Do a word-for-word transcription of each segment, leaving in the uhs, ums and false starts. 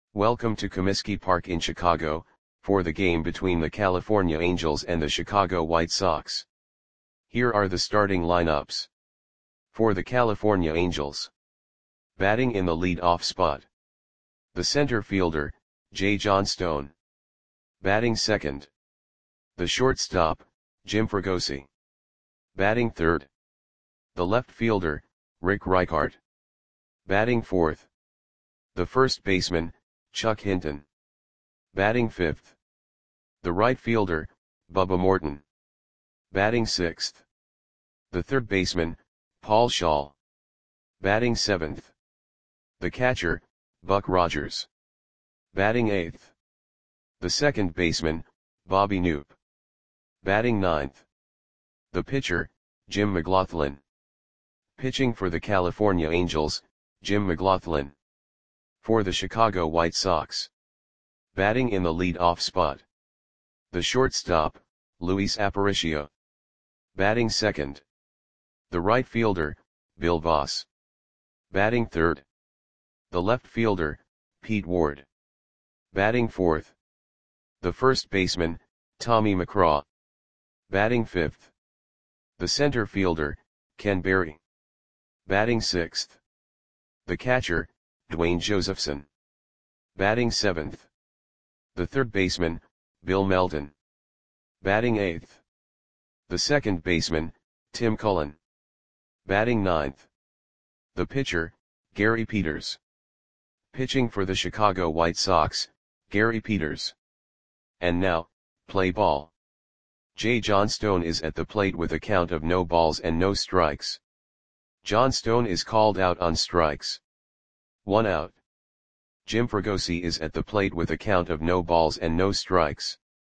Welcome to Comiskey Park in Chicago, for the game between the California Angels and the Chicago White Sox. Here are the starting lineups. For the California Angels. Batting in the lead-off spot. The center fielder, Jay Johnstone. Batting second. The shortstop, Jim Fregosi. Batting third. The left fielder, Rick Reichart. Batting fourth. The first baseman, Chuck Hinton. Batting fifth. The right fielder, Bubba Morton. Batting sixth. The third baseman, Paul Schaal. Batting seventh. The catcher, Buck Rogers. Batting eighth. The second baseman, Bobby Knoop. Batting ninth. The pitcher, Jim McGlothlin. Pitching for the California Angels, Jim McGlothlin. For the Chicago White Sox. Batting in the lead-off spot. The shortstop, Luis Aparicio. Batting second. The right fielder, Bill Voss. Batting third. The left fielder, Pete Ward. Batting fourth. The first baseman, Tommy McCraw. Batting fifth. The center fielder, Ken Berry. Batting sixth. The catcher, Dwayne Josephson. Batting seventh. The third baseman, Bill Melton. Batting eighth. The second baseman, Tim Cullen. Batting ninth. The pitcher, Gary Peters. Pitching for the Chicago White Sox, Gary Peters. And now, play ball. Jay Johnstone is at the plate with a count of no balls and no strikes. Johnstone is called out on strikes. One out. Jim Fregosi is at the plate with a count of no balls and no strikes.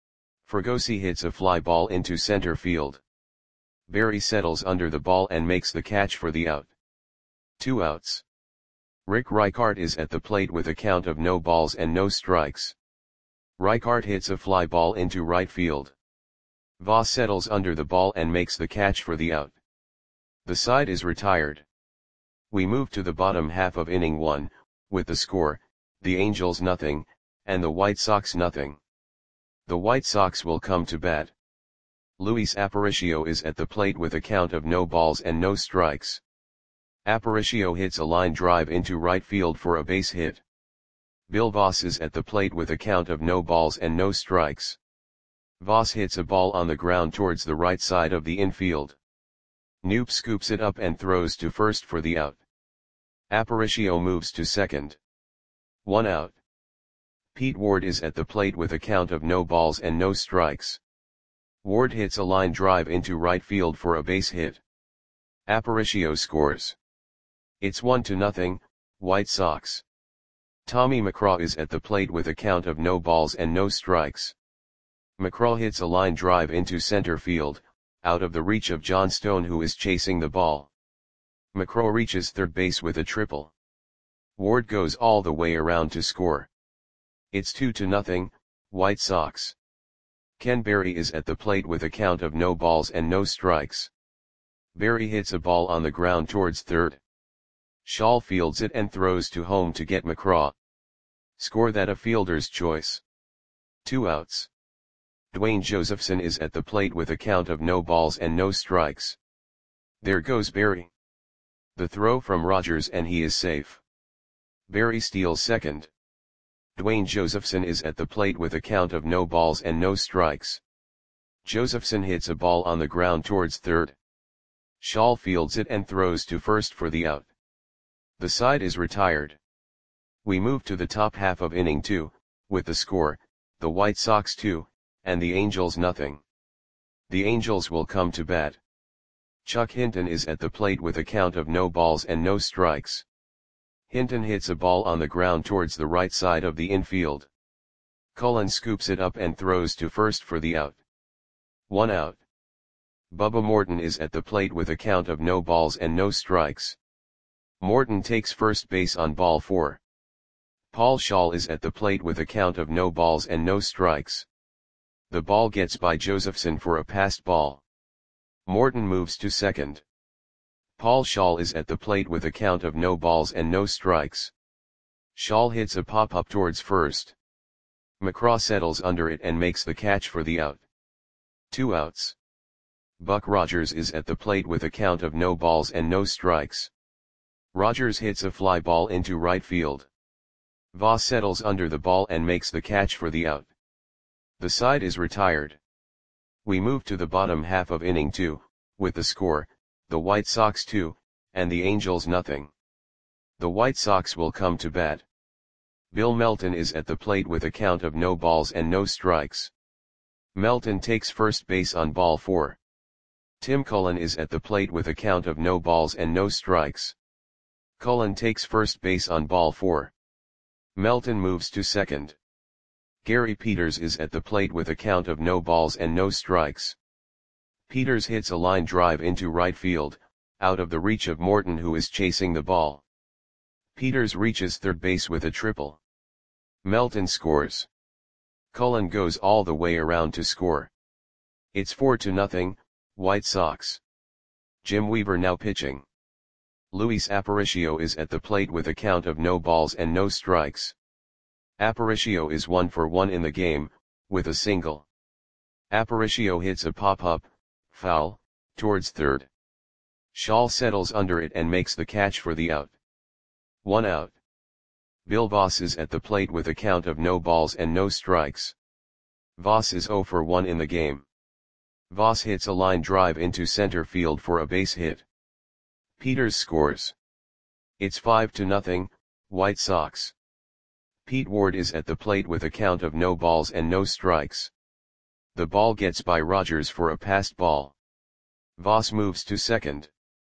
Fregosi hits a fly ball into center field. Berry settles under the ball and makes the catch for the out. Two outs. Rick Reichart is at the plate with a count of no balls and no strikes. Reichart hits a fly ball into right field. Voss settles under the ball and makes the catch for the out. The side is retired. We move to the bottom half of inning one, with the score, the Angels nothing, and the White Sox nothing. The White Sox will come to bat. Luis Aparicio is at the plate with a count of no balls and no strikes. Aparicio hits a line drive into right field for a base hit. Bill Voss is at the plate with a count of no balls and no strikes. Voss hits a ball on the ground towards the right side of the infield. Knoop scoops it up and throws to first for the out. Aparicio moves to second. One out. Pete Ward is at the plate with a count of no balls and no strikes. Ward hits a line drive into right field for a base hit. Aparicio scores. It's one to nothing, White Sox. Tommy McCraw is at the plate with a count of no balls and no strikes. McCraw hits a line drive into center field, out of the reach of Johnstone, who is chasing the ball. McCraw reaches third base with a triple. Ward goes all the way around to score. It's two to nothing, White Sox. Ken Berry is at the plate with a count of no balls and no strikes. Berry hits a ball on the ground towards third. Schaal fields it and throws to home to get McCraw. Score that a fielder's choice. Two outs. Dwayne Josephson is at the plate with a count of no balls and no strikes. There goes Berry. The throw from Rogers and he is safe. Berry steals second. Dwayne Josephson is at the plate with a count of no balls and no strikes. Josephson hits a ball on the ground towards third. Schaal fields it and throws to first for the out. The side is retired. We move to the top half of inning two, with the score, the White Sox two, and the Angels nothing. The Angels will come to bat. Chuck Hinton is at the plate with a count of no balls and no strikes. Hinton hits a ball on the ground towards the right side of the infield. Cullen scoops it up and throws to first for the out. One out. Bubba Morton is at the plate with a count of no balls and no strikes. Morton takes first base on ball four. Paul Schaal is at the plate with a count of no balls and no strikes. The ball gets by Josephson for a passed ball. Morton moves to second. Paul Schaal is at the plate with a count of no balls and no strikes. Shaw hits a pop-up towards first. McCraw settles under it and makes the catch for the out. Two outs. Buck Rogers is at the plate with a count of no balls and no strikes. Rogers hits a fly ball into right field. Voss settles under the ball and makes the catch for the out. The side is retired. We move to the bottom half of inning two, with the score, the White Sox two, and the Angels nothing. The White Sox will come to bat. Bill Melton is at the plate with a count of no balls and no strikes. Melton takes first base on ball four. Tim Cullen is at the plate with a count of no balls and no strikes. Cullen takes first base on ball four. Melton moves to second. Gary Peters is at the plate with a count of no balls and no strikes. Peters hits a line drive into right field, out of the reach of Morton, who is chasing the ball. Peters reaches third base with a triple. Melton scores. Cullen goes all the way around to score. It's four to nothing, White Sox. Jim Weaver now pitching. Luis Aparicio is at the plate with a count of no balls and no strikes. Aparicio is one for one in the game, with a single. Aparicio hits a pop-up, foul, towards third. Shaw settles under it and makes the catch for the out. One out. Bill Voss is at the plate with a count of no balls and no strikes. Voss is zero for one in the game. Voss hits a line drive into center field for a base hit. Peters scores. It's five to nothing, White Sox. Pete Ward is at the plate with a count of no balls and no strikes. The ball gets by Rogers for a passed ball. Voss moves to second.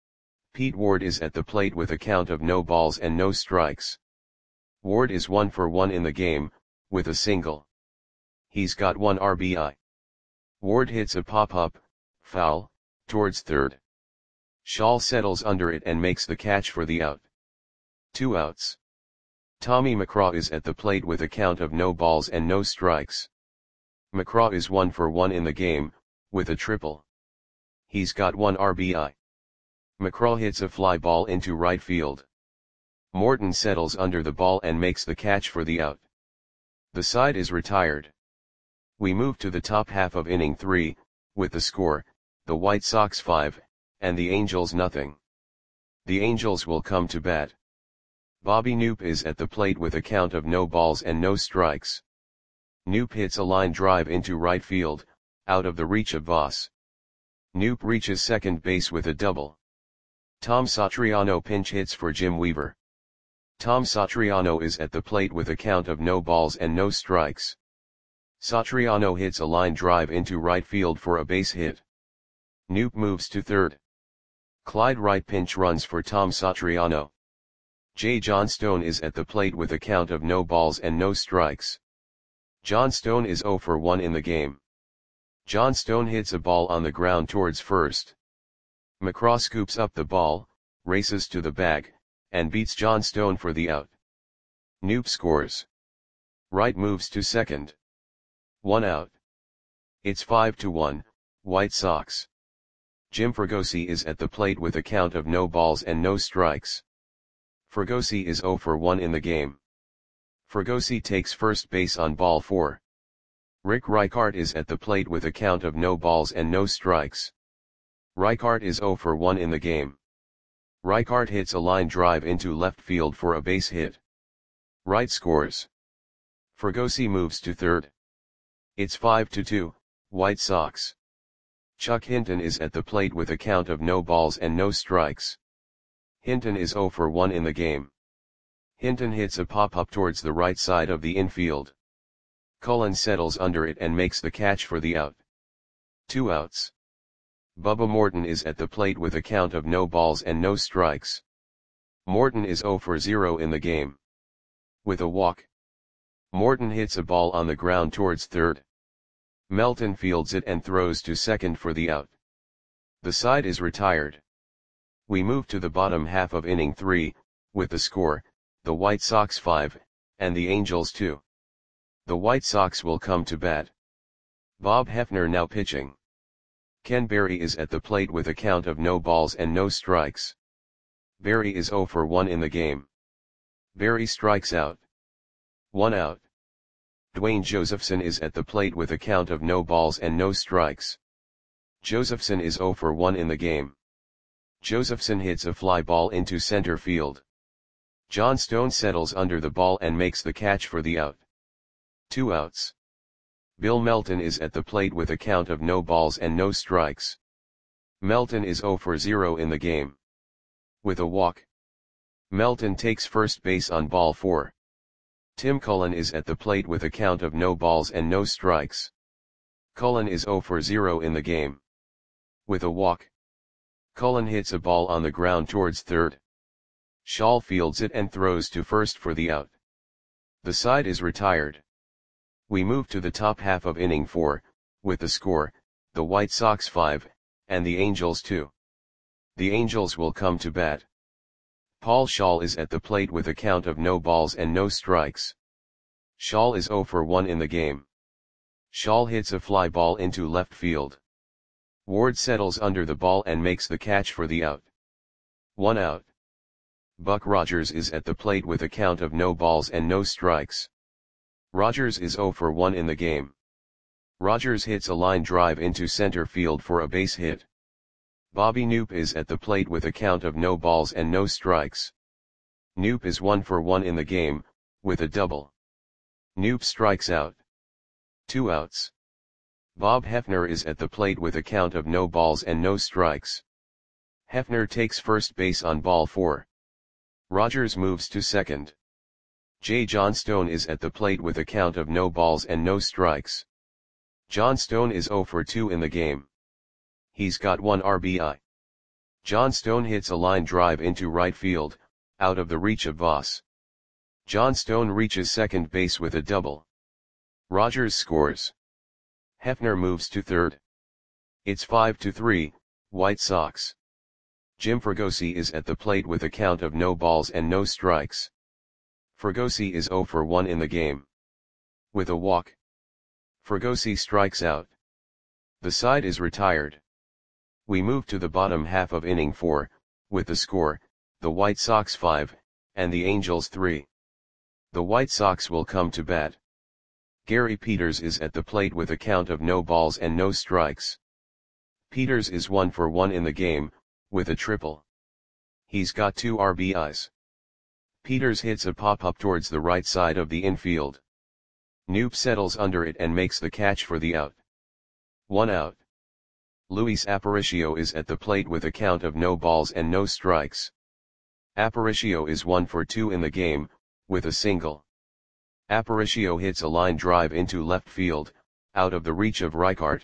Pete Ward is at the plate with a count of no balls and no strikes. Ward is one for one in the game, with a single. He's got one R B I. Ward hits a pop-up, foul, towards third. Shaw settles under it and makes the catch for the out. Two outs. Tommy McCraw is at the plate with a count of no balls and no strikes. McCraw is one for one in the game, with a triple. He's got one R B I. McCraw hits a fly ball into right field. Morton settles under the ball and makes the catch for the out. The side is retired. We move to the top half of inning three, with the score, the White Sox five, and the Angels nothing. The Angels will come to bat. Bobby Knoop is at the plate with a count of no balls and no strikes. Knoop hits a line drive into right field, out of the reach of Voss. Knoop reaches second base with a double. Tom Satriano pinch hits for Jim Weaver. Tom Satriano is at the plate with a count of no balls and no strikes. Satriano hits a line drive into right field for a base hit. Knoop moves to third. Clyde Wright pinch runs for Tom Satriano. Jay Johnstone is at the plate with a count of no balls and no strikes. Johnstone is zero for one in the game. Johnstone hits a ball on the ground towards first. McCraw scoops up the ball, races to the bag, and beats Johnstone for the out. Knoop scores. Wright moves to second. One out. It's five to one, White Sox. Jim Fregosi is at the plate with a count of no balls and no strikes. Fregosi is zero for one in the game. Fregosi takes first base on ball four. Rick Reichart is at the plate with a count of no balls and no strikes. Reichart is zero for one in the game. Reichart hits a line drive into left field for a base hit. Wright scores. Fregosi moves to third. It's five to two, White Sox. Chuck Hinton is at the plate with a count of no balls and no strikes. Hinton is zero for one in the game. Hinton hits a pop-up towards the right side of the infield. Cullen settles under it and makes the catch for the out. Two outs. Bubba Morton is at the plate with a count of no balls and no strikes. Morton is zero for zero in the game. With a walk. Morton hits a ball on the ground towards third. Melton fields it and throws to second for the out. The side is retired. We move to the bottom half of inning three, with the score, the White Sox five, and the Angels two. The White Sox will come to bat. Bob Hefner now pitching. Ken Berry is at the plate with a count of no balls and no strikes. Berry is zero for one in the game. Barry strikes out. One out. Dwayne Josephson is at the plate with a count of no balls and no strikes. Josephson is zero for one in the game. Josephson hits a fly ball into center field. John Stone settles under the ball and makes the catch for the out. Two outs. Bill Melton is at the plate with a count of no balls and no strikes. Melton is zero for zero in the game. With a walk, Melton takes first base on ball four. Tim Cullen is at the plate with a count of no balls and no strikes. Cullen is zero for zero in the game. With a walk, Cullen hits a ball on the ground towards third. Shaw fields it and throws to first for the out. The side is retired. We move to the top half of inning four, with the score, the White Sox five, and the Angels two. The Angels will come to bat. Paul Schaal is at the plate with a count of no balls and no strikes. Schaal is zero for one in the game. Schaal hits a fly ball into left field. Ward settles under the ball and makes the catch for the out. One out. Buck Rogers is at the plate with a count of no balls and no strikes. Rogers is zero for one in the game. Rogers hits a line drive into center field for a base hit. Bobby Knoop is at the plate with a count of no balls and no strikes. Knoop is one for one in the game, with a double. Knoop strikes out. Two outs. Bob Hefner is at the plate with a count of no balls and no strikes. Hefner takes first base on ball four. Rogers moves to second. J. John Stone is at the plate with a count of no balls and no strikes. John Stone is zero for two in the game. He's got one R B I. John Stone hits a line drive into right field, out of the reach of Voss. John Stone reaches second base with a double. Rogers scores. Hefner moves to third. It's five to three, White Sox. Jim Fregosi is at the plate with a count of no balls and no strikes. Fregosi is zero for one in the game. With a walk, Fregosi strikes out. The side is retired. We move to the bottom half of inning four, with the score, the White Sox five, and the Angels three. The White Sox will come to bat. Gary Peters is at the plate with a count of no balls and no strikes. Peters is one for one in the game, with a triple. He's got two R B Is. Peters hits a pop-up towards the right side of the infield. Knoop settles under it and makes the catch for the out. One out. Luis Aparicio is at the plate with a count of no balls and no strikes. Aparicio is one for two in the game, with a single. Aparicio hits a line drive into left field, out of the reach of Reichart.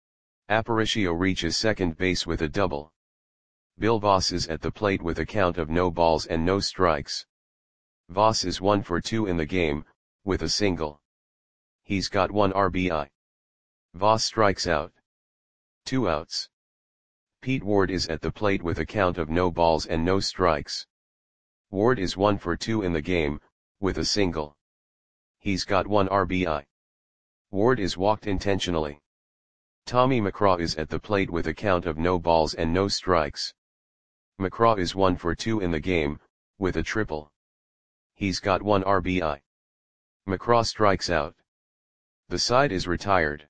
Aparicio reaches second base with a double. Bill Voss is at the plate with a count of no balls and no strikes. Voss is one for two in the game, with a single. He's got one R B I. Voss strikes out. Two outs. Pete Ward is at the plate with a count of no balls and no strikes. Ward is one for two in the game, with a single. He's got one R B I. Ward is walked intentionally. Tommy McCraw is at the plate with a count of no balls and no strikes. McCraw is one for two in the game, with a triple. He's got one R B I. McCraw strikes out. The side is retired.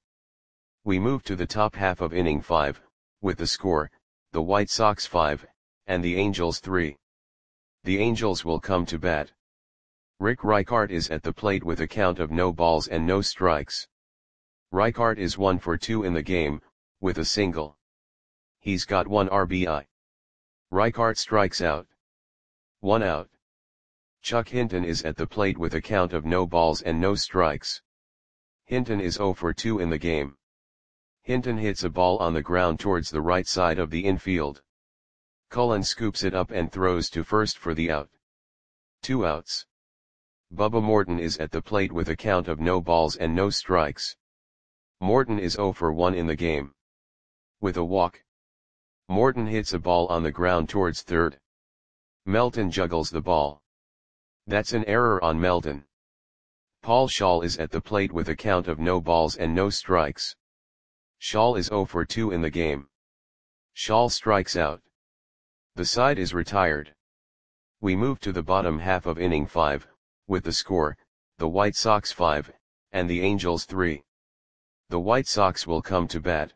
We move to the top half of inning five, with the score, the White Sox five, and the Angels three. The Angels will come to bat. Rick Reichart is at the plate with a count of no balls and no strikes. Reichart is one for two in the game, with a single. He's got one R B I. Reichart strikes out. One out. Chuck Hinton is at the plate with a count of no balls and no strikes. Hinton is zero for two in the game. Hinton hits a ball on the ground towards the right side of the infield. Cullen scoops it up and throws to first for the out. Two outs. Bubba Morton is at the plate with a count of no balls and no strikes. Morton is zero for one in the game. With a walk, Morton hits a ball on the ground towards third. Melton juggles the ball. That's an error on Melton. Paul Schaal is at the plate with a count of no balls and no strikes. Schaal is zero for two in the game. Schaal strikes out. The side is retired. We move to the bottom half of inning five, with the score, the White Sox five, and the Angels three. The White Sox will come to bat.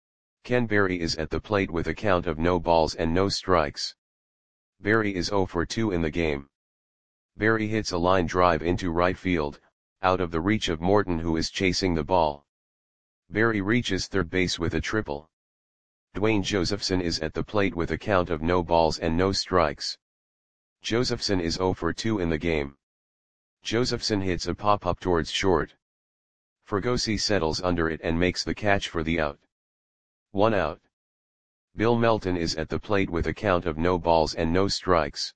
Ken Berry is at the plate with a count of no balls and no strikes. Berry is oh for two in the game. Berry hits a line drive into right field, out of the reach of Morton, who is chasing the ball. Berry reaches third base with a triple. Dwayne Josephson is at the plate with a count of no balls and no strikes. Josephson is oh for two in the game. Josephson hits a pop-up towards short. Fregosi settles under it and makes the catch for the out. One out. Bill Melton is at the plate with a count of no balls and no strikes.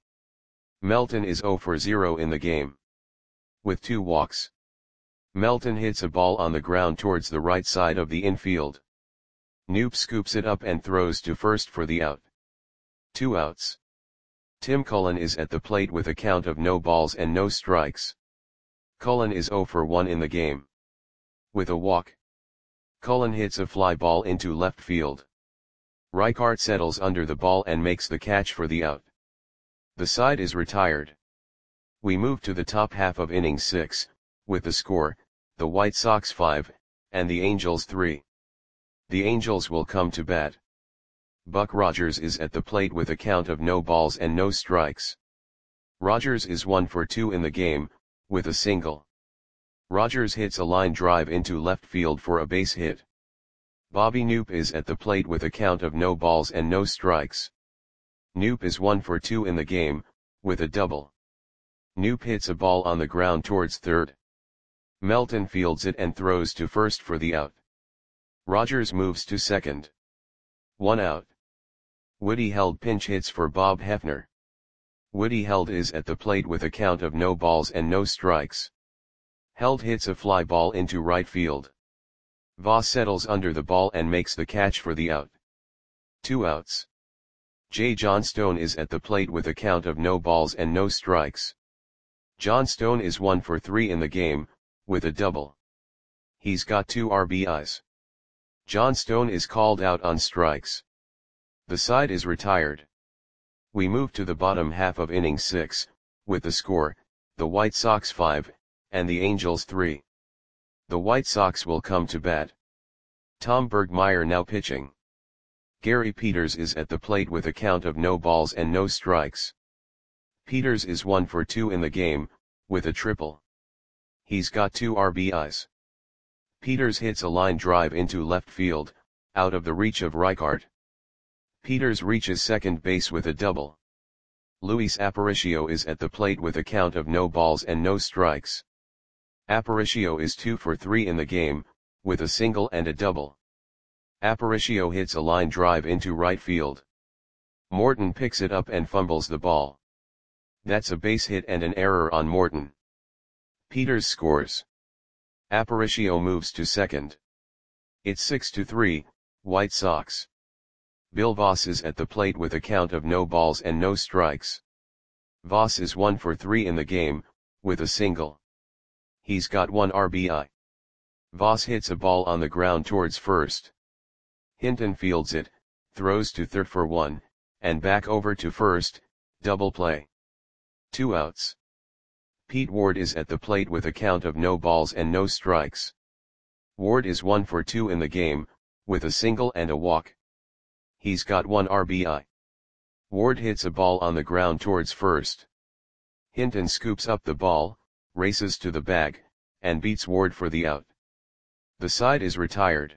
Melton is oh for zero in the game. With two walks. Melton hits a ball on the ground towards the right side of the infield. Knoop scoops it up and throws to first for the out. Two outs. Tim Cullen is at the plate with a count of no balls and no strikes. Cullen is oh for one in the game. With a walk. Cullen hits a fly ball into left field. Reichart settles under the ball and makes the catch for the out. The side is retired. We move to the top half of inning six, with the score, the White Sox five, and the Angels three. The Angels will come to bat. Buck Rogers is at the plate with a count of no balls and no strikes. Rogers is one for two in the game, with a single. Rogers hits a line drive into left field for a base hit. Bobby Knoop is at the plate with a count of no balls and no strikes. Knoop is one for two in the game, with a double. Knoop hits a ball on the ground towards third. Melton fields it and throws to first for the out. Rogers moves to second. One out. Woody Held pinch hits for Bob Hefner. Woody Held is at the plate with a count of no balls and no strikes. Held hits a fly ball into right field. Voss settles under the ball and makes the catch for the out. Two outs. J. Johnstone is at the plate with a count of no balls and no strikes. Johnstone is one for three in the game, with a double. He's got two R B Is. Johnstone is called out on strikes. The side is retired. We move to the bottom half of inning six, with the score, the White Sox five, and the Angels three. The White Sox will come to bat. Tom Bergmeyer now pitching. Gary Peters is at the plate with a count of no balls and no strikes. Peters is one for two in the game, with a triple. He's got two R B Is. Peters hits a line drive into left field, out of the reach of Reichart. Peters reaches second base with a double. Luis Aparicio is at the plate with a count of no balls and no strikes. Aparicio is two for three in the game, with a single and a double. Aparicio hits a line drive into right field. Morton picks it up and fumbles the ball. That's a base hit and an error on Morton. Peters scores. Aparicio moves to second. It's six to three, White Sox. Bill Voss is at the plate with a count of no balls and no strikes. Voss is one for three in the game, with a single. He's got one R B I. Voss hits a ball on the ground towards first. Hinton fields it, throws to third for one, and back over to first, double play. Two outs. Pete Ward is at the plate with a count of no balls and no strikes. Ward is one for two in the game, with a single and a walk. He's got one R B I. Ward hits a ball on the ground towards first. Hinton scoops up the ball, races to the bag, and beats Ward for the out. The side is retired.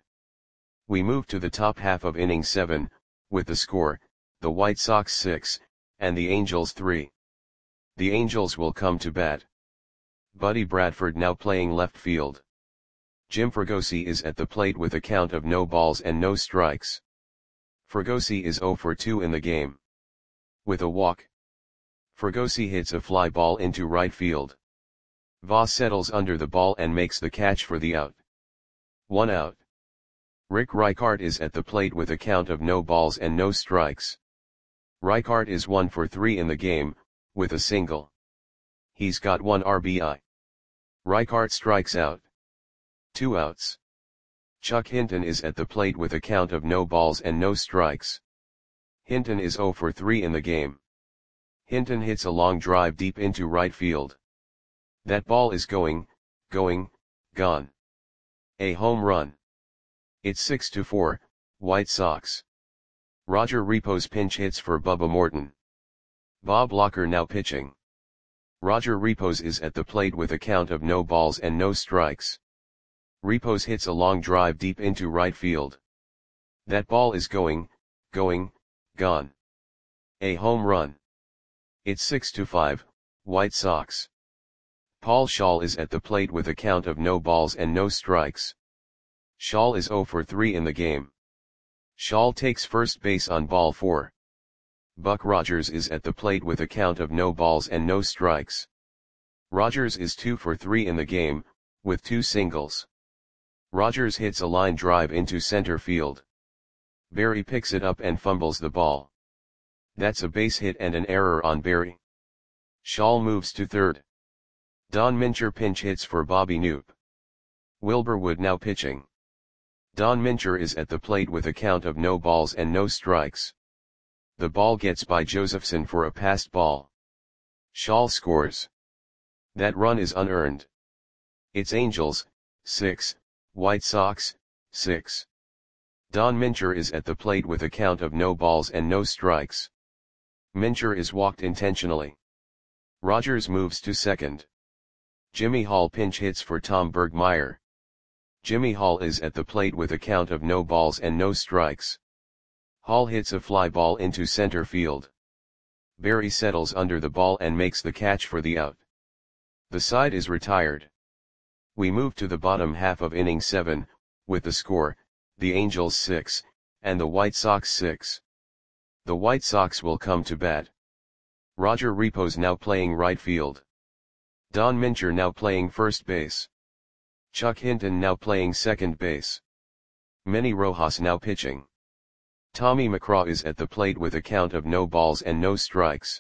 We move to the top half of inning seven, with the score, the White Sox six, and the Angels three. The Angels will come to bat. Buddy Bradford now playing left field. Jim Fregosi is at the plate with a count of no balls and no strikes. Fregosi is oh for two in the game. With a walk. Fregosi hits a fly ball into right field. Voss settles under the ball and makes the catch for the out. One out. Rick Reichart is at the plate with a count of no balls and no strikes. Reichart is one for three in the game, with a single. He's got one R B I. Reichart strikes out. Two outs. Chuck Hinton is at the plate with a count of no balls and no strikes. Hinton is oh for three in the game. Hinton hits a long drive deep into right field. That ball is going, going, gone. A home run. It's six to four, White Sox. Roger Repos pinch hits for Bubba Morton. Bob Locker now pitching. Roger Repos is at the plate with a count of no balls and no strikes. Repos hits a long drive deep into right field. That ball is going, going, gone. A home run. It's six to five, White Sox. Paul Schaal is at the plate with a count of no balls and no strikes. Schaal is zero for three in the game. Schaal takes first base on ball four. Buck Rogers is at the plate with a count of no balls and no strikes. Rogers is two for three in the game, with two singles. Rogers hits a line drive into center field. Berry picks it up and fumbles the ball. That's a base hit and an error on Berry. Schaal moves to third. Don Mincher pinch hits for Bobby Knoop. Wilbur Wood now pitching. Don Mincher is at the plate with a count of no balls and no strikes. The ball gets by Josephson for a passed ball. Schaal scores. That run is unearned. It's Angels, six, White Sox, six. Don Mincher is at the plate with a count of no balls and no strikes. Mincher is walked intentionally. Rogers moves to second. Jimmy Hall pinch hits for Tom Bergmeyer. Jimmy Hall is at the plate with a count of no balls and no strikes. Hall hits a fly ball into center field. Berry settles under the ball and makes the catch for the out. The side is retired. We move to the bottom half of inning seven, with the score, the Angels six, and the White Sox six. The White Sox will come to bat. Roger Repos now playing right field. Don Mincher now playing first base. Chuck Hinton now playing second base. Manny Rojas now pitching. Tommy McCraw is at the plate with a count of no balls and no strikes.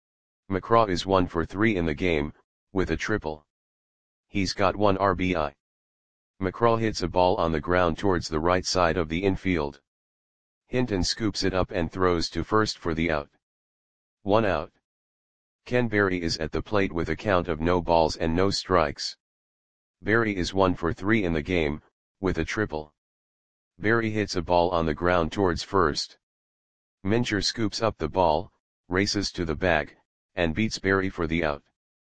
McCraw is one for three in the game, with a triple. He's got one R B I. McCraw hits a ball on the ground towards the right side of the infield. Hinton scoops it up and throws to first for the out. One out. Ken Berry is at the plate with a count of no balls and no strikes. Berry is one for three in the game, with a triple. Berry hits a ball on the ground towards first. Mincher scoops up the ball, races to the bag, and beats Berry for the out.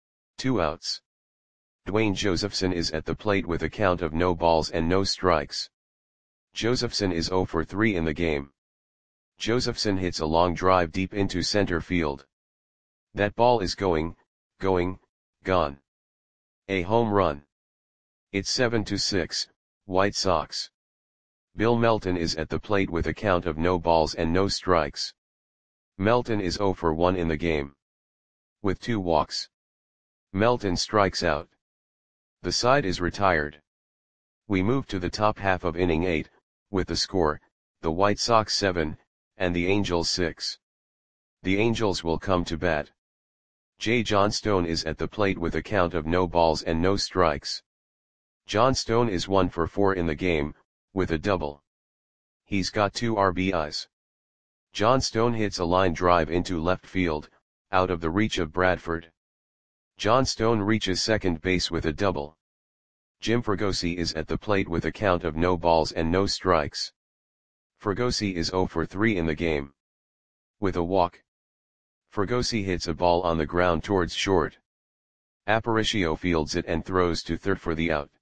Two outs. Dwayne Josephson is at the plate with a count of no balls and no strikes. Josephson is zero for three in the game. Josephson hits a long drive deep into center field. That ball is going, going, gone. A home run. It's seven to six, White Sox. Bill Melton is at the plate with a count of no balls and no strikes. Melton is zero for one in the game. With two walks. Melton strikes out. The side is retired. We move to the top half of inning eight, with the score, the White Sox seven, and the Angels six. The Angels will come to bat. J. John Stone is at the plate with a count of no balls and no strikes. John Stone is one for four in the game, with a double. He's got two R B Is. John Stone hits a line drive into left field, out of the reach of Bradford. John Stone reaches second base with a double. Jim Fregosi is at the plate with a count of no balls and no strikes. Fregosi is zero for three in the game. With a walk. Fregosi hits a ball on the ground towards short. Aparicio fields it and throws to third for the out.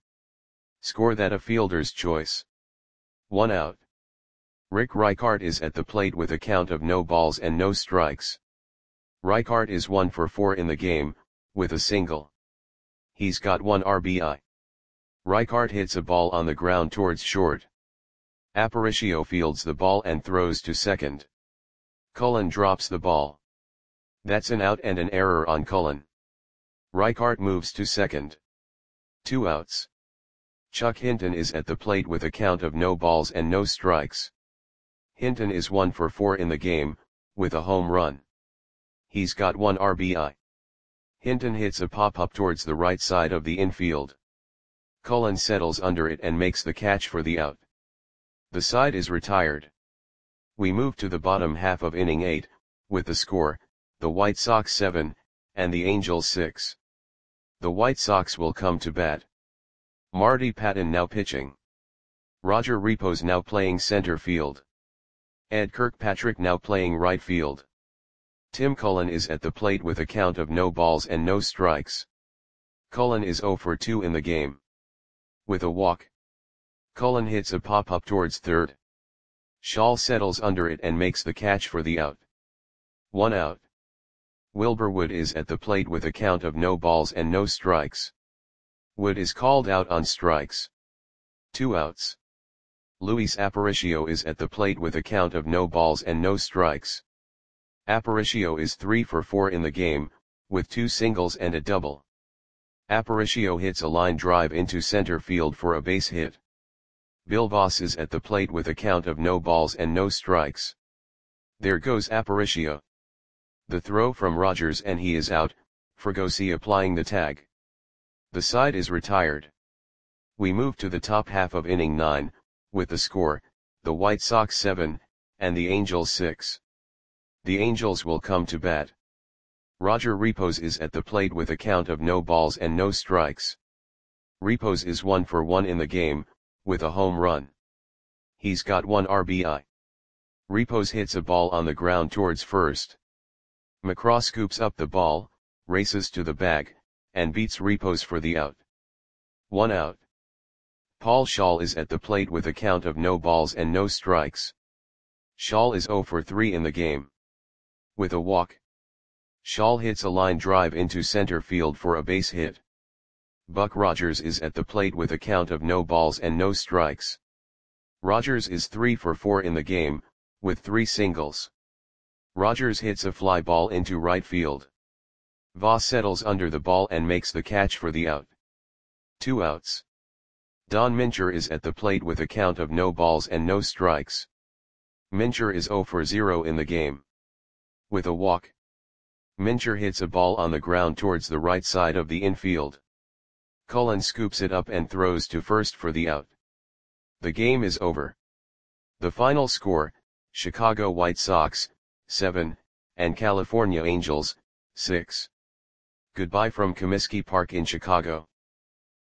Score that a fielder's choice. One out. Rick Reichart is at the plate with a count of no balls and no strikes. Reichart is one for four in the game, with a single. He's got one R B I. Reichart hits a ball on the ground towards short. Aparicio fields the ball and throws to second. Cullen drops the ball. That's an out and an error on Cullen. Reichart moves to second. Two outs. Chuck Hinton is at the plate with a count of no balls and no strikes. Hinton is one for four in the game, with a home run. He's got one R B I. Hinton hits a pop-up towards the right side of the infield. Cullen settles under it and makes the catch for the out. The side is retired. We move to the bottom half of inning eight, with the score, the White Sox seven, and the Angels six. The White Sox will come to bat. Marty Patton now pitching. Roger Repos now playing center field. Ed Kirkpatrick now playing right field. Tim Cullen is at the plate with a count of no balls and no strikes. Cullen is oh for two in the game. With a walk. Cullen hits a pop-up towards third. Shaw settles under it and makes the catch for the out. One out. Wilbur Wood is at the plate with a count of no balls and no strikes. Wood is called out on strikes. Two outs. Luis Aparicio is at the plate with a count of no balls and no strikes. Aparicio is three for four in the game, with two singles and a double. Aparicio hits a line drive into center field for a base hit. Bill Voss is at the plate with a count of no balls and no strikes. There goes Aparicio. The throw from Rogers and he is out, Fregosi applying the tag. The side is retired. We move to the top half of inning nine, with the score, the White Sox seven, and the Angels six. The Angels will come to bat. Roger Repos is at the plate with a count of no balls and no strikes. Repos is one for one in the game, with a home run. He's got one R B I. Repos hits a ball on the ground towards first. McCraw scoops up the ball, races to the bag, and beats Repos for the out. One out. Paul Schaal is at the plate with a count of no balls and no strikes. Schaal is oh for three in the game. With a walk. Schaal hits a line drive into center field for a base hit. Buck Rogers is at the plate with a count of no balls and no strikes. Rogers is three for four in the game, with three singles. Rogers hits a fly ball into right field. Voss settles under the ball and makes the catch for the out. Two outs. Don Mincher is at the plate with a count of no balls and no strikes. Mincher is oh for zero in the game. With a walk. Mincher hits a ball on the ground towards the right side of the infield. Cullen scoops it up and throws to first for the out. The game is over. The final score, Chicago White Sox, seven, and California Angels, six. Goodbye from Comiskey Park in Chicago.